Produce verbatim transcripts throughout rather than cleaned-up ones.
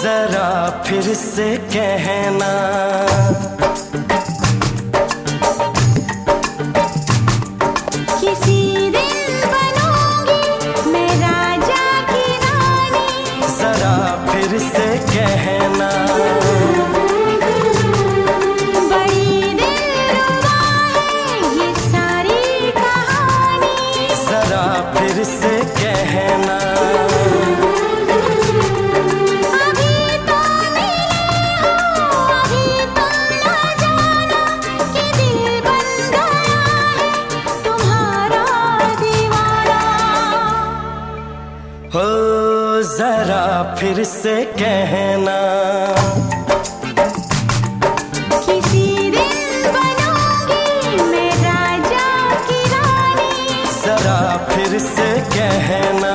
जरा फिर से कहना, किसी दिन बनूंगी मैं राजा की रानी। जरा फिर से कहना, बड़ी दिलरुबा है ये सारी कहानी। जरा फिर से कहना, हो जरा फिर से कहना, किसी दिन बनूंगी मैं राजा की रानी। जरा फिर से कहना,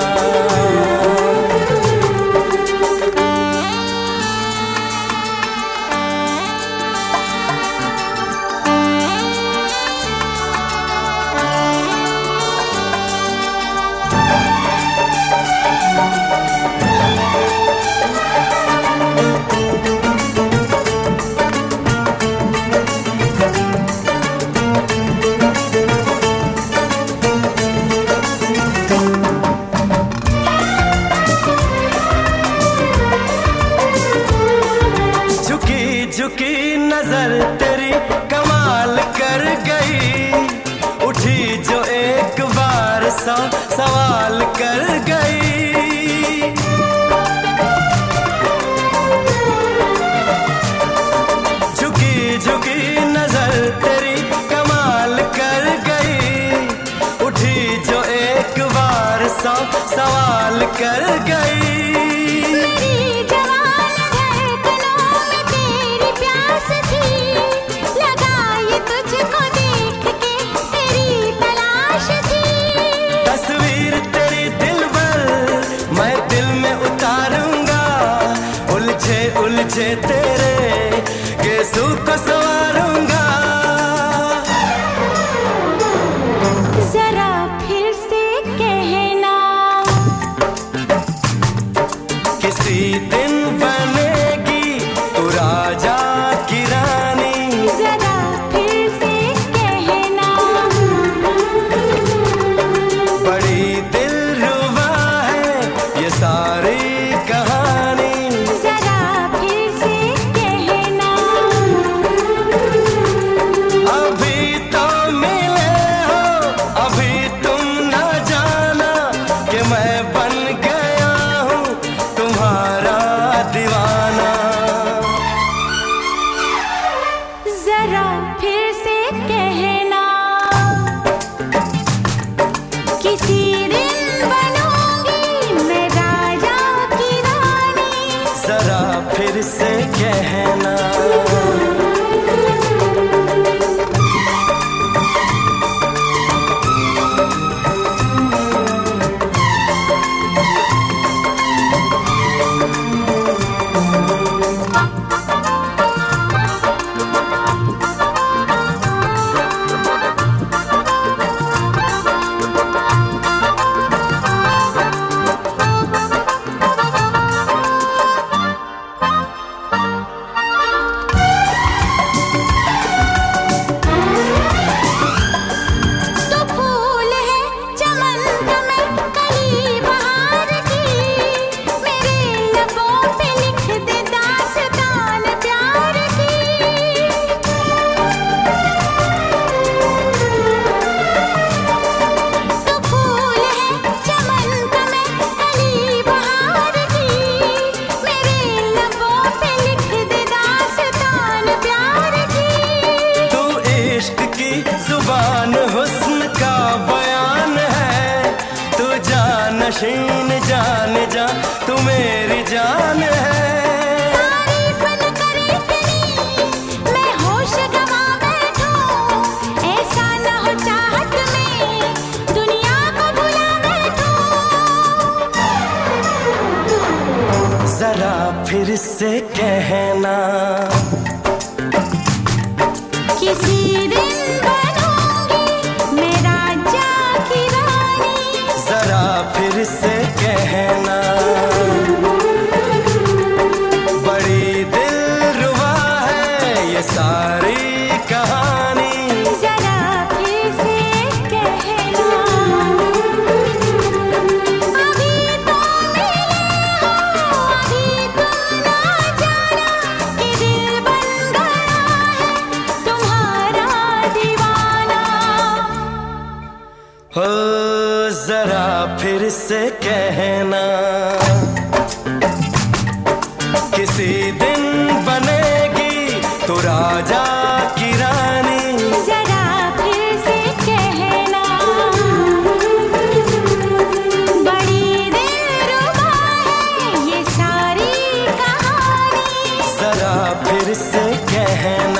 झुकी नजर तेरी कमाल कर गई, उठी जो एक बार सौ सवाल कर गई। झुकी झुकी नजर तेरी कमाल कर गई, उठी जो एक बार सौ सवाल कर गई। उलझे तेरे गेसू को सवारूंगा, जरा फिर से कहना, किसी दिन बनेगी तू राजा की रानी। जरा फिर से कहना, बड़ी दिलरुबा है ये सारी कहानी। जरा फिर से कहना, किसी दिन बनूंगी मैं राजा की रानी। जरा फिर से कहना, जुबान हुस्न का बयान है, तू जानशीन जान जा तू मेरी जान है। तारीफ न करे इतनी मैं होश गंवा बैठूं, ऐसा न हो चाहत में दुनिया को भुला बैठूं। जरा फिर से कहना, किसी दिन बनूंगी मैं राजा की रानी। जरा फिर से कहना, फिर से कहना, किसी दिन बनेगी तो राजा की रानी। जरा फिर से कहना, बड़ी दिलरुबा है ये सारी कहानी। जरा फिर से कहना।